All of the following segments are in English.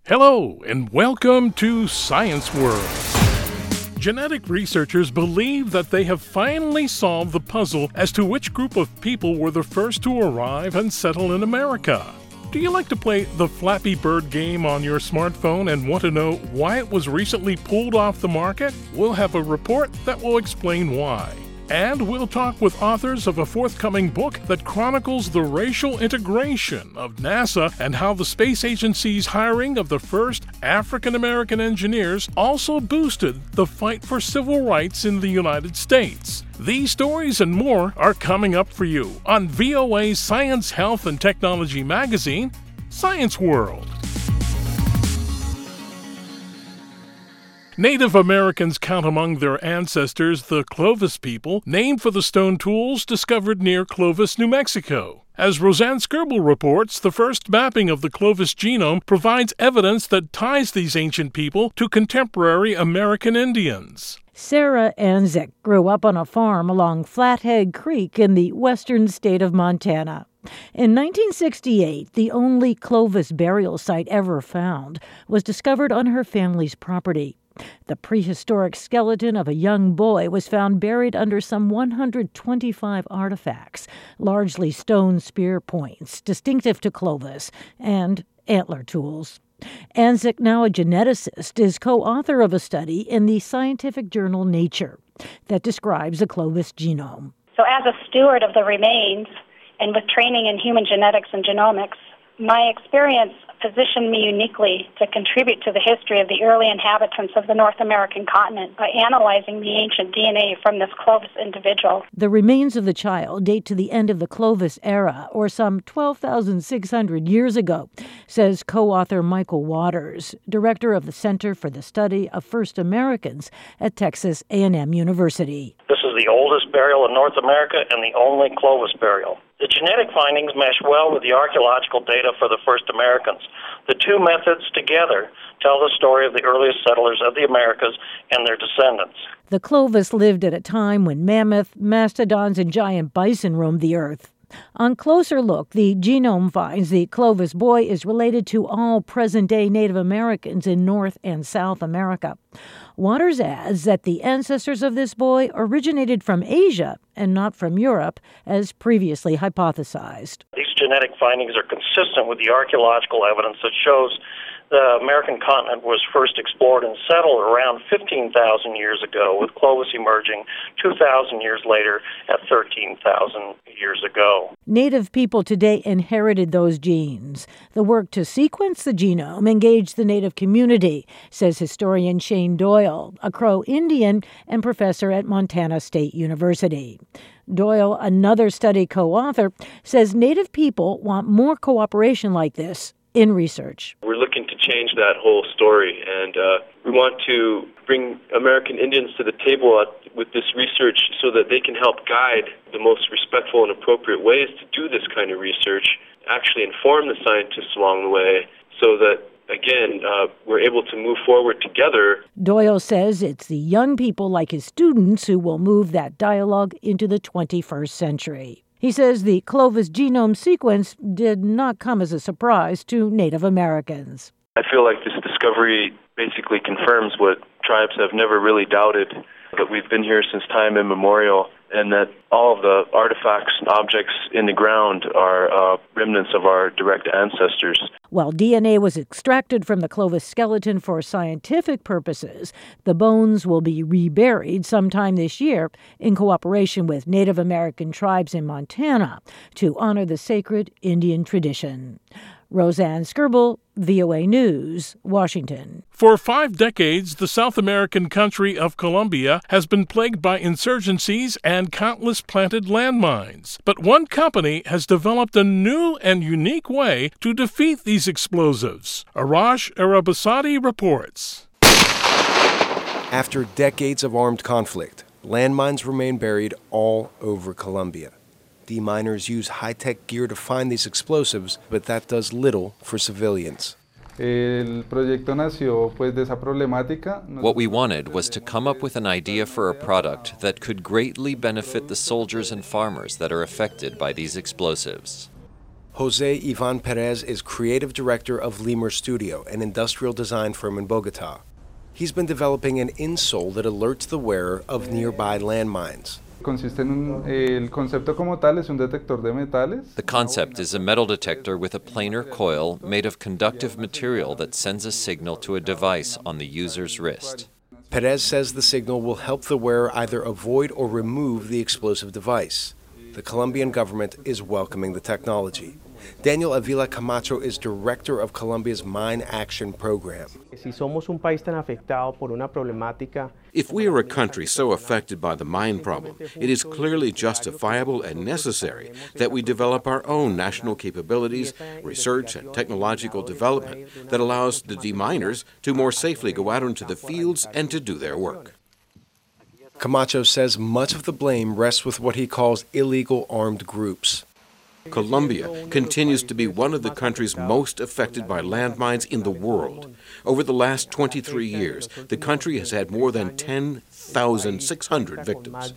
Hello, and welcome to Science World. Genetic researchers believe that they have finally solved the puzzle as to which group of people were the first to arrive and settle in America. Do you like to play the Flappy Bird game on your smartphone and want to know why it was recently pulled off the market? We'll have a report that will explain why. And we'll talk with authors of a forthcoming book that chronicles the racial integration of NASA and how the space agency's hiring of the first African-American engineers also boosted the fight for civil rights in the United States. These stories and more are coming up for you on VOA's Science, Health, and Technology magazine, Science World. Native Americans count among their ancestors the Clovis people, named for the stone tools discovered near Clovis, New Mexico. As Roseanne Skirble reports, the first mapping of the Clovis genome provides evidence that ties these ancient people to contemporary American Indians. Sarah Anzik grew up on a farm along Flathead Creek in the western state of Montana. In 1968, the only Clovis burial site ever found was discovered on her family's property. The prehistoric skeleton of a young boy was found buried under some 125 artifacts, largely stone spear points, distinctive to Clovis, and antler tools. Anzik, now a geneticist, is co-author of a study in the scientific journal Nature that describes the Clovis genome. So as a steward of the remains and with training in human genetics and genomics, my experience positioned me uniquely to contribute to the history of the early inhabitants of the North American continent by analyzing the ancient DNA from this Clovis individual. The remains of the child date to the end of the Clovis era, or some 12,600 years ago, says co-author Michael Waters, director of the Center for the Study of First Americans at Texas A&M University. This is the oldest burial in North America and the only Clovis burial. The genetic findings mesh well with the archaeological data for the first Americans. The two methods together tell the story of the earliest settlers of the Americas and their descendants. The Clovis lived at a time when mammoth, mastodons, and giant bison roamed the earth. On closer look, the genome finds the Clovis boy is related to all present-day Native Americans in North and South America. Waters adds that the ancestors of this boy originated from Asia and not from Europe, as previously hypothesized. These genetic findings are consistent with the archaeological evidence that shows the American continent was first explored and settled around 15,000 years ago, with Clovis emerging 2,000 years later at 13,000 years ago. Native people today inherited those genes. The work to sequence the genome engaged the Native community, says historian Shane Doyle, a Crow Indian and professor at Montana State University. Doyle, another study co-author, says Native people want more cooperation like this in research. We're looking to change that whole story, and we want to bring American Indians to the table with this research so that they can help guide the most respectful and appropriate ways to do this kind of research, actually inform the scientists along the way so that, again, we're able to move forward together. Doyle says it's the young people like his students who will move that dialogue into the 21st century. He says the Clovis genome sequence did not come as a surprise to Native Americans. I feel like this discovery basically confirms what tribes have never really doubted, that we've been here since time immemorial, and that all of the artifacts and objects in the ground are remnants of our direct ancestors. While DNA was extracted from the Clovis skeleton for scientific purposes, the bones will be reburied sometime this year in cooperation with Native American tribes in Montana to honor the sacred Indian tradition. Roseanne Skirble, VOA News, Washington. For 5 decades, the South American country of Colombia has been plagued by insurgencies and countless planted landmines. But one company has developed a new and unique way to defeat these explosives. Arash Arabasadi reports. After decades of armed conflict, landmines remain buried all over Colombia. Deminers use high-tech gear to find these explosives, but that does little for civilians. What we wanted was to come up with an idea for a product that could greatly benefit the soldiers and farmers that are affected by these explosives. Jose Ivan Perez is creative director of Lemur Studio, an industrial design firm in Bogota. He's been developing an insole that alerts the wearer of nearby landmines. The concept is a metal detector with a planar coil made of conductive material that sends a signal to a device on the user's wrist. Perez says the signal will help the wearer either avoid or remove the explosive device. The Colombian government is welcoming the technology. Daniel Avila Camacho is director of Colombia's Mine Action Program. If we are a country so affected by the mine problem, it is clearly justifiable and necessary that we develop our own national capabilities, research, and technological development that allows the deminers to more safely go out into the fields and to do their work. Camacho says much of the blame rests with what he calls illegal armed groups. Colombia continues to be one of the countries most affected by landmines in the world. Over the last 23 years, the country has had more than 10,600 victims.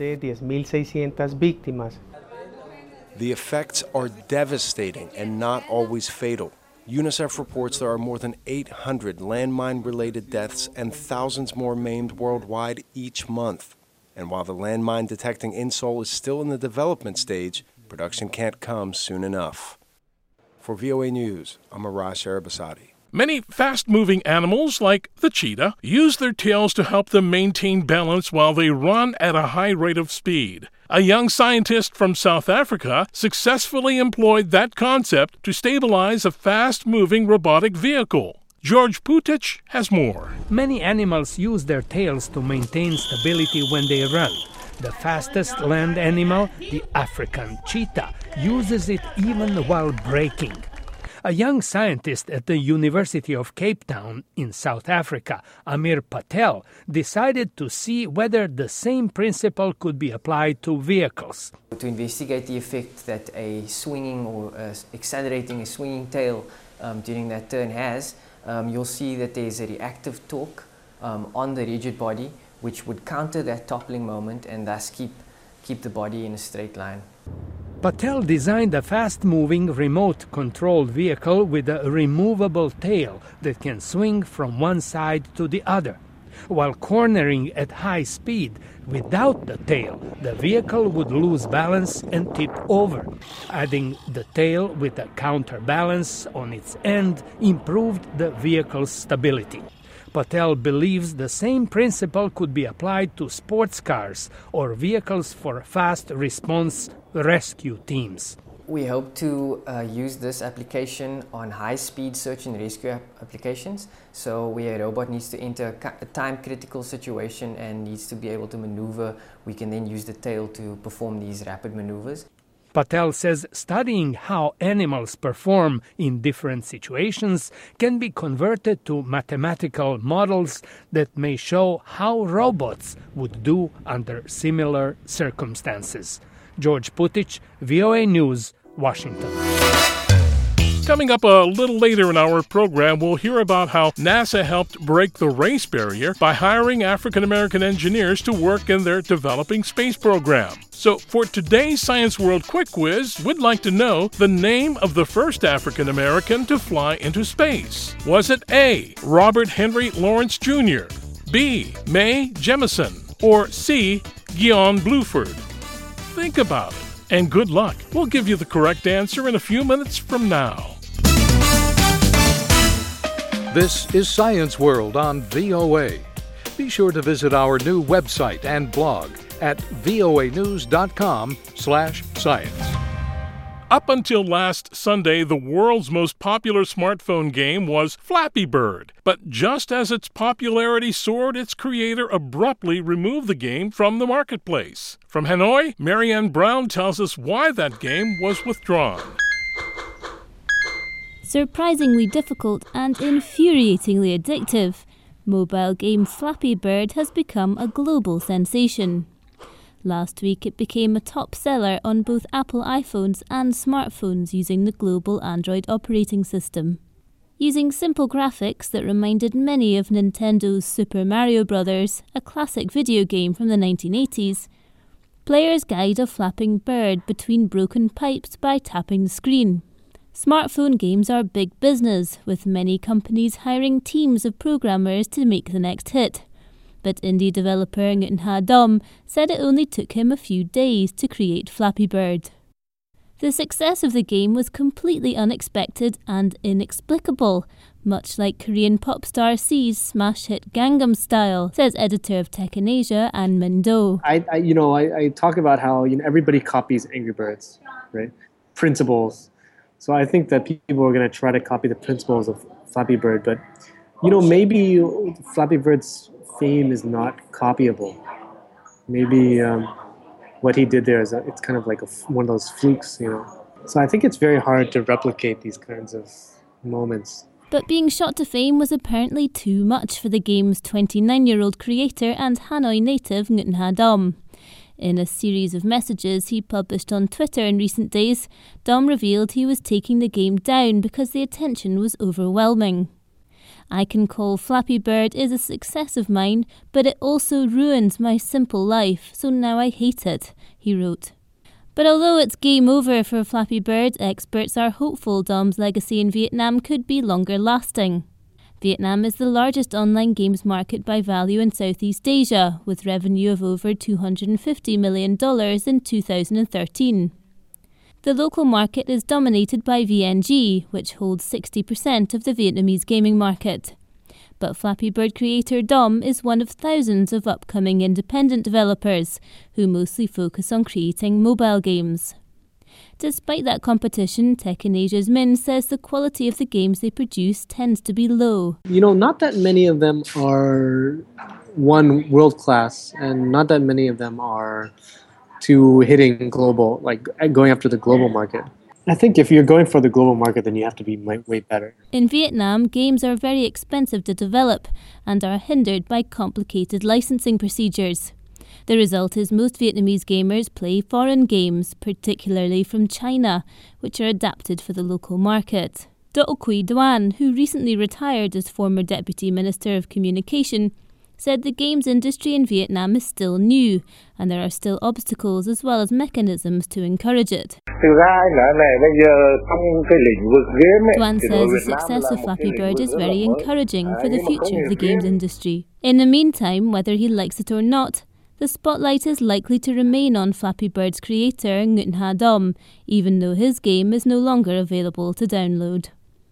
The effects are devastating and not always fatal. UNICEF reports there are more than 800 landmine-related deaths and thousands more maimed worldwide each month. And while the landmine detecting insole is still in the development stage, production can't come soon enough. For VOA News, I'm Arash Arabasadi. Many fast-moving animals, like the cheetah, use their tails to help them maintain balance while they run at a high rate of speed. A young scientist from South Africa successfully employed that concept to stabilize a fast-moving robotic vehicle. George Putic has more. Many animals use their tails to maintain stability when they run. The fastest land animal, the African cheetah, uses it even while braking. A young scientist at the University of Cape Town in South Africa, Amir Patel, decided to see whether the same principle could be applied to vehicles. To investigate the effect that a swinging or accelerating a swinging tail during that turn has, you'll see that there's a reactive torque on the rigid body, which would counter that toppling moment and thus keep the body in a straight line. Patel designed a fast-moving, remote-controlled vehicle with a removable tail that can swing from one side to the other. While cornering at high speed, without the tail, the vehicle would lose balance and tip over. Adding the tail with a counterbalance on its end improved the vehicle's stability. Patel believes the same principle could be applied to sports cars or vehicles for fast response rescue teams. We hope to use this application on high-speed search and rescue applications. So where a robot needs to enter a time-critical situation and needs to be able to maneuver, we can then use the tail to perform these rapid maneuvers. Patel says studying how animals perform in different situations can be converted to mathematical models that may show how robots would do under similar circumstances. George Putic, VOA News, Washington. Coming up a little later in our program, we'll hear about how NASA helped break the race barrier by hiring African-American engineers to work in their developing space program. So for today's Science World Quick Quiz, we'd like to know the name of the first African-American to fly into space. Was it A, Robert Henry Lawrence Jr., B, Mae Jemison, or C, Guion Bluford? Think about it. And good luck. We'll give you the correct answer in a few minutes from now. This is Science World on VOA. Be sure to visit our new website and blog at voanews.com/science. Up until last Sunday, the world's most popular smartphone game was Flappy Bird. But just as its popularity soared, its creator abruptly removed the game from the marketplace. From Hanoi, Marianne Brown tells us why that game was withdrawn. Surprisingly difficult and infuriatingly addictive, mobile game Flappy Bird has become a global sensation. Last week it became a top seller on both Apple iPhones and smartphones using the global Android operating system. Using simple graphics that reminded many of Nintendo's Super Mario Bros., a classic video game from the 1980s, players guide a flapping bird between broken pipes by tapping the screen. Smartphone games are big business, with many companies hiring teams of programmers to make the next hit. But indie developer Nguyen Ha Dom said it only took him a few days to create Flappy Bird. The success of the game was completely unexpected and inexplicable, much like Korean pop star C's smash hit Gangnam Style, says editor of Tech in Asia, An Min-do. I talk about how everybody copies Angry Birds, right? Principles. So I think that people are going to try to copy the principles of Flappy Bird, but maybe Flappy Bird's fame is not copyable. Maybe what he did there is it's kind of like one of those flukes, So I think it's very hard to replicate these kinds of moments. But being shot to fame was apparently too much for the game's 29-year-old creator and Hanoi native Nguyen Ha Dom. In a series of messages he published on Twitter in recent days, Dom revealed he was taking the game down because the attention was overwhelming. I can call Flappy Bird is a success of mine, but it also ruined my simple life, so now I hate it, he wrote. But although it's game over for Flappy Bird, experts are hopeful Dom's legacy in Vietnam could be longer lasting. Vietnam is the largest online games market by value in Southeast Asia, with revenue of over $250 million in 2013. The local market is dominated by VNG, which holds 60% of the Vietnamese gaming market. But Flappy Bird creator Dom is one of thousands of upcoming independent developers, who mostly focus on creating mobile games. Despite that competition, Tech in Asia's Min says the quality of the games they produce tends to be low. Not that many of them are world class, and not that many of them are to hitting global, like going after the global market. I think if you're going for the global market, then you have to be way better. In Vietnam, games are very expensive to develop and are hindered by complicated licensing procedures. The result is most Vietnamese gamers play foreign games, particularly from China, which are adapted for the local market. Do Quy Doan, who recently retired as former Deputy Minister of Communication, said the games industry in Vietnam is still new, and there are still obstacles as well as mechanisms to encourage it. Doan says the success of Flappy Bird is very encouraging for the future of the games industry. In the meantime, whether he likes it or not, the spotlight is likely to remain on Flappy Bird's creator, Nguyen Ha Dom, even though his game is no longer available to download.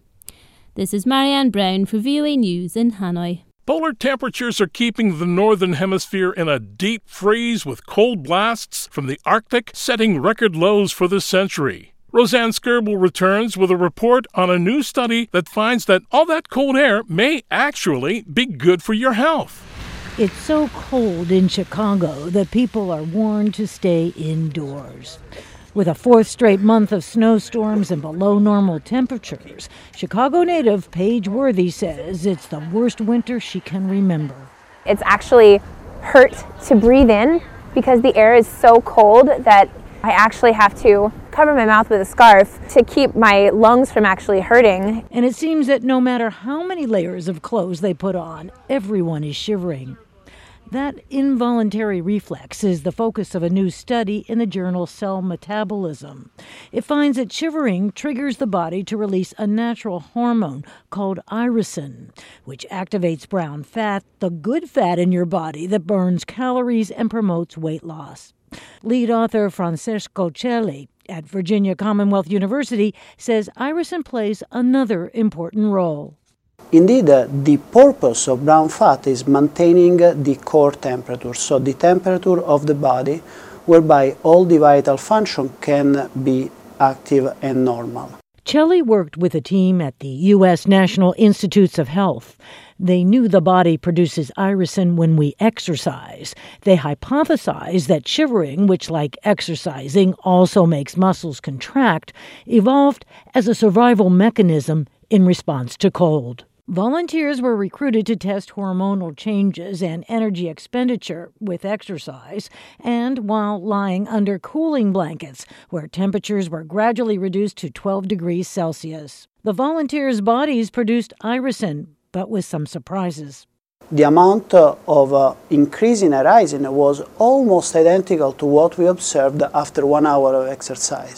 This is Marianne Brown for VOA News in Hanoi. Polar temperatures are keeping the Northern Hemisphere in a deep freeze, with cold blasts from the Arctic setting record lows for the century. Roseanne Skirbel returns with a report on a new study that finds that all that cold air may actually be good for your health. It's so cold in Chicago that people are warned to stay indoors. With a fourth straight month of snowstorms and below normal temperatures, Chicago native Paige Worthy says it's the worst winter she can remember. It's actually hurt to breathe in because the air is so cold that I actually have to cover my mouth with a scarf to keep my lungs from actually hurting. And it seems that no matter how many layers of clothes they put on, everyone is shivering. That involuntary reflex is the focus of a new study in the journal Cell Metabolism. It finds that shivering triggers the body to release a natural hormone called irisin, which activates brown fat, the good fat in your body that burns calories and promotes weight loss. Lead author Francesco Celli at Virginia Commonwealth University says irisin plays another important role. Indeed, the purpose of brown fat is maintaining the core temperature, so the temperature of the body whereby all the vital function can be active and normal. Celli worked with a team at the U.S. National Institutes of Health. They knew the body produces irisin when we exercise. They hypothesized that shivering, which like exercising also makes muscles contract, evolved as a survival mechanism in response to cold. Volunteers were recruited to test hormonal changes and energy expenditure with exercise and while lying under cooling blankets where temperatures were gradually reduced to 12 degrees Celsius. The volunteers' bodies produced irisin, but with some surprises. The amount of increase in irisin was almost identical to what we observed after 1 hour of exercise.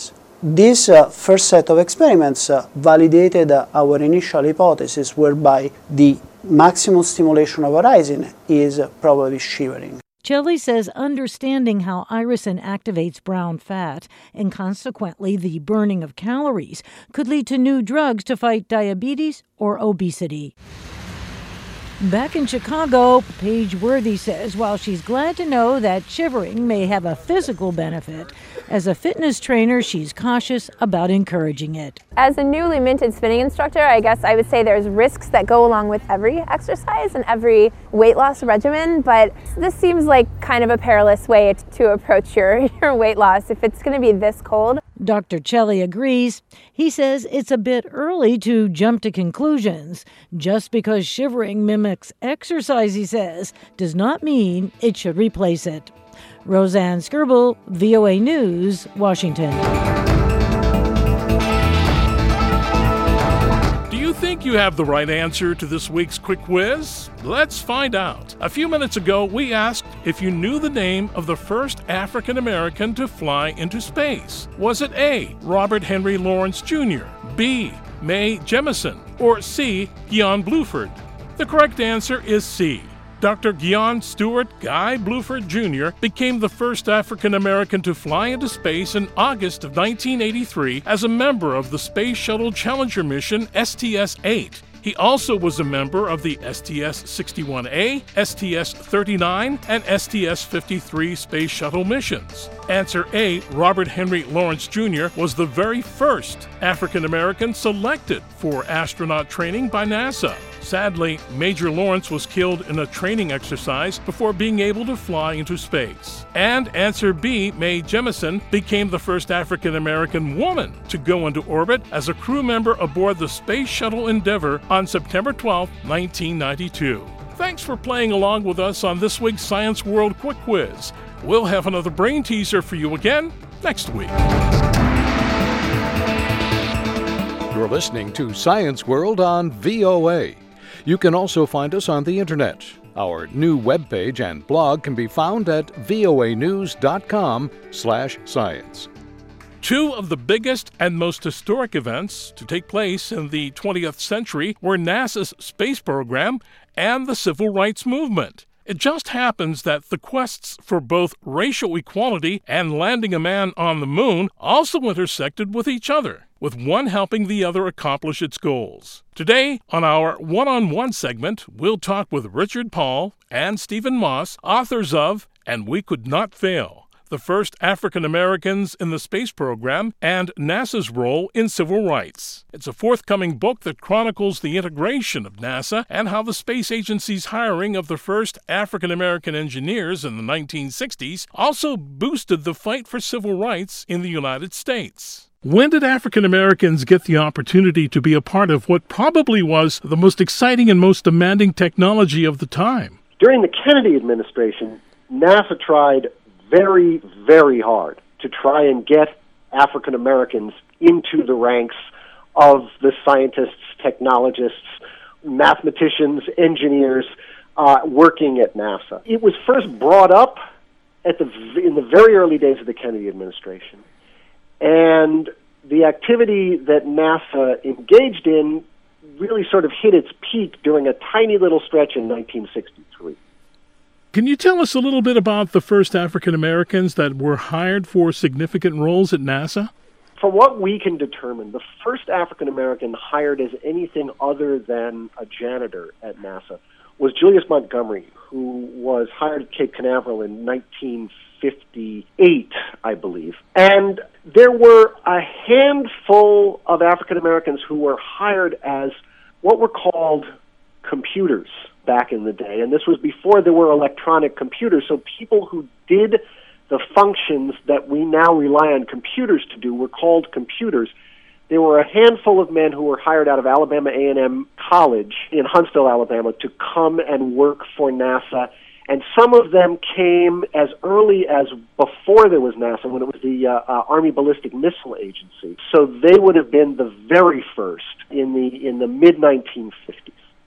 This first set of experiments validated our initial hypothesis whereby the maximum stimulation of horizon is probably shivering. Celli says understanding how irisin activates brown fat and consequently the burning of calories could lead to new drugs to fight diabetes or obesity. Back in Chicago, Paige Worthy says while she's glad to know that shivering may have a physical benefit, as a fitness trainer, she's cautious about encouraging it. As a newly minted spinning instructor, I guess I would say there's risks that go along with every exercise and every weight loss regimen, but this seems like kind of a perilous way to approach your weight loss if it's going to be this cold. Dr. Celli agrees. He says it's a bit early to jump to conclusions. Just because shivering mimics exercise, he says, does not mean it should replace it. Roseanne Skirble, VOA News, Washington. Do you think you have the right answer to this week's quick quiz? Let's find out. A few minutes ago, we asked if you knew the name of the first African American to fly into space. Was it A, Robert Henry Lawrence Jr., B, Mae Jemison, or C, Guion Bluford? The correct answer is C. Dr. Guion Stewart Guy Bluford Jr. became the first African American to fly into space in August of 1983 as a member of the Space Shuttle Challenger mission STS-8. He also was a member of the STS-61A, STS-39, and STS-53 Space Shuttle missions. Answer A, Robert Henry Lawrence Jr. was the very first African American selected for astronaut training by NASA. Sadly, Major Lawrence was killed in a training exercise before being able to fly into space. And answer B, Mae Jemison, became the first African American woman to go into orbit as a crew member aboard the Space Shuttle Endeavour on September 12, 1992. Thanks for playing along with us on this week's Science World Quick Quiz. We'll have another brain teaser for you again next week. You're listening to Science World on VOA. You can also find us on the internet. Our new webpage and blog can be found at voanews.com/science. Two of the biggest and most historic events to take place in the 20th century were NASA's space program and the civil rights movement. It just happens that the quests for both racial equality and landing a man on the moon also intersected with each other, with one helping the other accomplish its goals. Today, on our one-on-one segment, we'll talk with Richard Paul and Stephen Moss, authors of And We Could Not Fail, the first African Americans in the space program, and NASA's role in civil rights. It's a forthcoming book that chronicles the integration of NASA and how the space agency's hiring of the first African American engineers in the 1960s also boosted the fight for civil rights in the United States. When did African Americans get the opportunity to be a part of what probably was the most exciting and most demanding technology of the time? During the Kennedy administration, NASA tried very, very hard to try and get African Americans into the ranks of the scientists, technologists, mathematicians, engineers working at NASA. It was first brought up in the very early days of the Kennedy administration. And the activity that NASA engaged in really sort of hit its peak during a tiny little stretch in 1963. Can you tell us a little bit about the first African Americans that were hired for significant roles at NASA? From what we can determine, the first African American hired as anything other than a janitor at NASA was Julius Montgomery, who was hired at Cape Canaveral in 1958, I believe. And there were a handful of African Americans who were hired as what were called computers back in the day, and this was before there were electronic computers, so people who did the functions that we now rely on computers to do were called computers. There were a handful of men who were hired out of Alabama A&M College in Huntsville, Alabama, to come and work for NASA, and some of them came as early as before there was NASA, when it was the Army Ballistic Missile Agency. So they would have been the very first in the mid-1950s.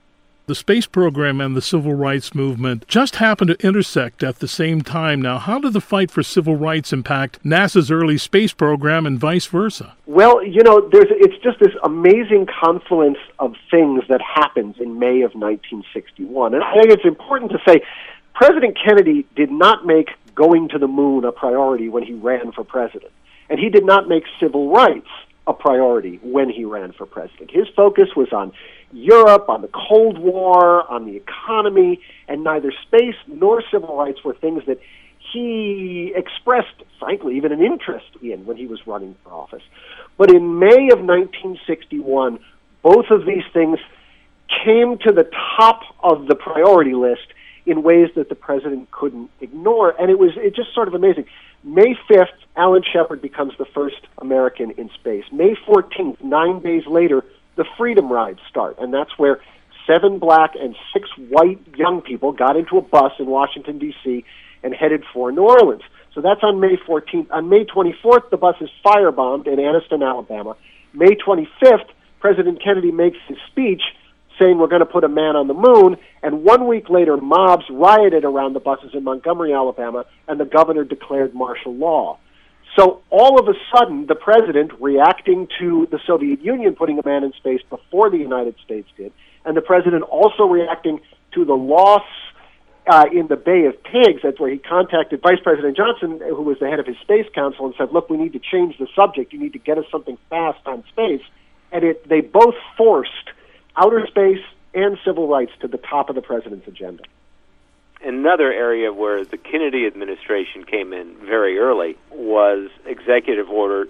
The space program and the civil rights movement just happened to intersect at the same time. Now, how did the fight for civil rights impact NASA's early space program and vice versa? Well, it's just this amazing confluence of things that happens in May of 1961. And I think it's important to say President Kennedy did not make going to the moon a priority when he ran for president. And he did not make civil rights a priority when he ran for president. His focus was on Europe, on the Cold War, on the economy, and neither space nor civil rights were things that he expressed, frankly, even an interest in when he was running for office. But in May of 1961, both of these things came to the top of the priority list in ways that the president couldn't ignore, and it's just sort of amazing. May 5th, Alan Shepard becomes the first American in space. May 14th, 9 days later, the Freedom Rides start, and that's where 7 black and 6 white young people got into a bus in Washington, D.C., and headed for New Orleans. So that's on May 14th. On May 24th, the bus is firebombed in Anniston, Alabama. May 25th, President Kennedy makes his speech saying we're going to put a man on the moon, and 1 week later, mobs rioted around the buses in Montgomery, Alabama, and the governor declared martial law. So all of a sudden, the president, reacting to the Soviet Union putting a man in space before the United States did, and the president also reacting to the loss in the Bay of Pigs, that's where he contacted Vice President Johnson, who was the head of his Space Council, and said, look, we need to change the subject. You need to get us something fast on space. And they both forced outer space and civil rights to the top of the president's agenda. Another area where the Kennedy administration came in very early was Executive Order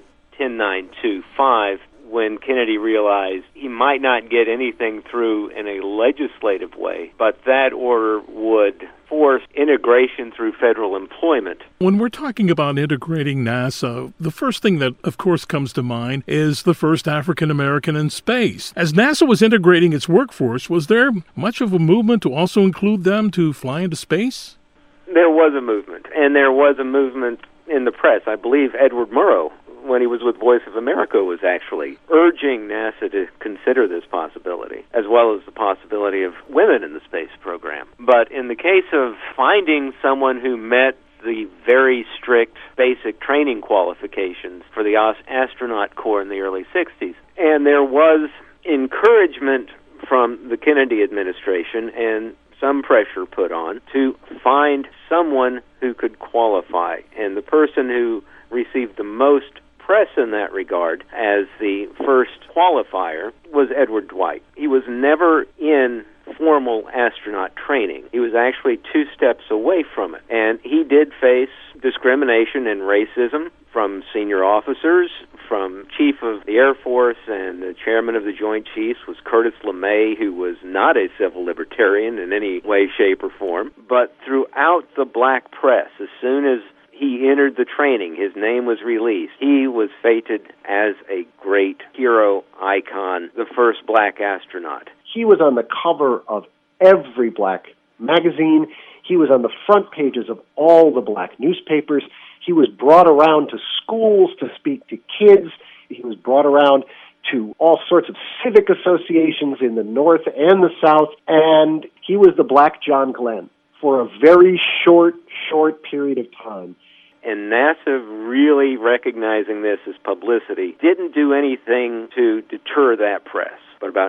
10925, when Kennedy realized he might not get anything through in a legislative way, but that order would force integration through federal employment. When we're talking about integrating NASA, the first thing that, of course, comes to mind is the first African American in space. As NASA was integrating its workforce, was there much of a movement to also include them to fly into space? There was a movement, and there was a movement in the press. I believe Edward Murrow, when he was with Voice of America, was actually urging NASA to consider this possibility, as well as the possibility of women in the space program. But in the case of finding someone who met the very strict basic training qualifications for the astronaut corps in the early 60s, and there was encouragement from the Kennedy administration and some pressure put on to find someone who could qualify. And the person who received the most press in that regard as the first qualifier was Edward Dwight. He was never in formal astronaut training. He was actually 2 steps away from it. And he did face discrimination and racism from senior officers, from Chief of the Air Force, and the Chairman of the Joint Chiefs was Curtis LeMay, who was not a civil libertarian in any way, shape, or form. But throughout the black press, as soon as he entered the training, his name was released, he was feted as a great hero icon, the first black astronaut. He was on the cover of every black magazine. He was on the front pages of all the black newspapers. He was brought around to schools to speak to kids. He was brought around to all sorts of civic associations in the North and the South, and he was the Black John Glenn for a very short period of time. And NASA, really recognizing this as publicity, didn't do anything to deter that press. But about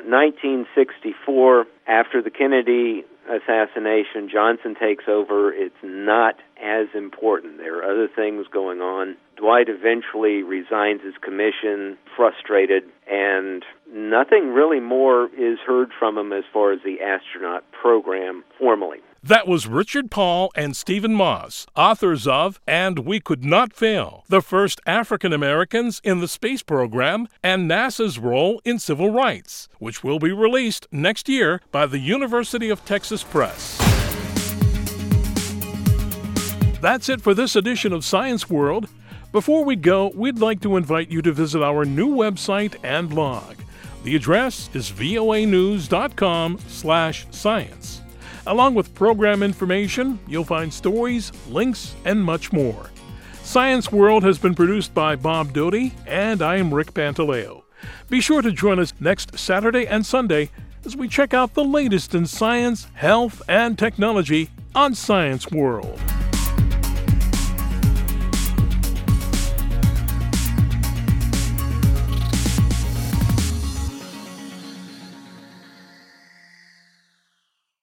1964, after the Kennedy assassination, Johnson takes over. It's not as important. There are other things going on. Dwight eventually resigns his commission, frustrated, and nothing really more is heard from him as far as the astronaut program formally. That was Richard Paul and Stephen Moss, authors of And We Could Not Fail, the first African Americans in the space program and NASA's role in civil rights, which will be released next year by the University of Texas Press. That's it for this edition of Science World. Before we go, we'd like to invite you to visit our new website and blog. The address is voanews.com/science. Along with program information, you'll find stories, links, and much more. Science World has been produced by Bob Doty, and I am Rick Pantaleo. Be sure to join us next Saturday and Sunday as we check out the latest in science, health, and technology on Science World.